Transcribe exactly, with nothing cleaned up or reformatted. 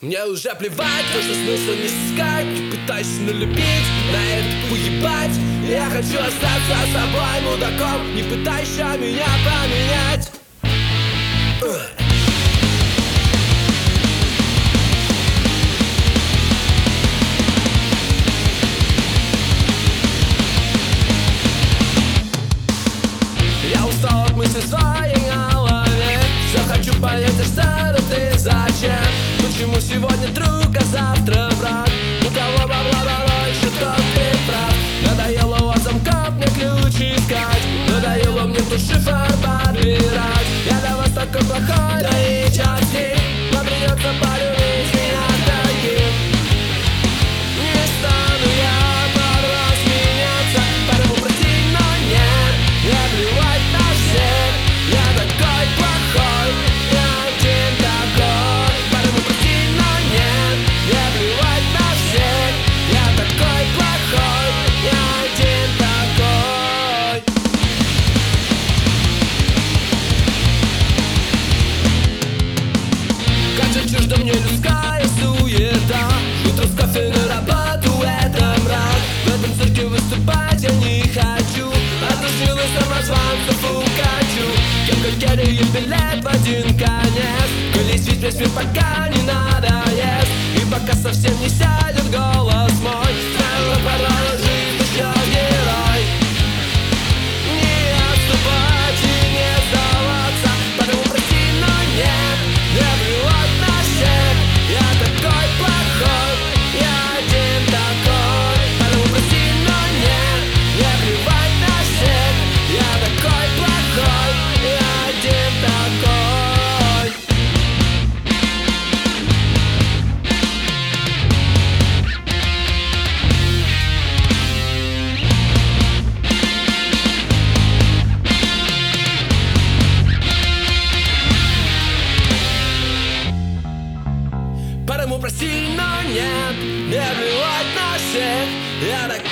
Мне уже плевать, тоже смысла не искать. Не пытайся налюбить, на это поебать. Я хочу остаться собой мудаком. Не пытайся меня поменять. Я устал от мыслей в своей голове. Все хочу понять, а что ты зачем? Почему сегодня друг, а завтра враг? У кого бабла больше, тот ты прав. Надоело у вас замков мне ключи искать. Надоело мне ту шифр подбирать. Я для вас такой плохой, да и части. Вам придется полюбить меня таким. Не стану я пару раз меняться. Поэтому прости, но нет, мне плевать на всех. Я такой плохой, я один такой. Поэтому прости, но нет, мне плевать на всех. Я такой плохой, я один такой. Как же чуждо мне людская суета. Утро с кофе на работу — это мрак. В этом цирке выступать я не хочу. Отучилась самозванцев укачу. Кепка керри и билет в один конец. Колесить весь мир, пока не надоест. И пока совсем не сядет голос мой. Странно порой жизнь еще герой. Не отступать и не сдаваться. Потому прости, но нет, мне плевать на всех. Я такой плохой, я один такой. Потому прости, но нет, мне плевать на всех. Я такой плохой, я один такой. Потому прости, но нет, мне плевать на всех. Я такой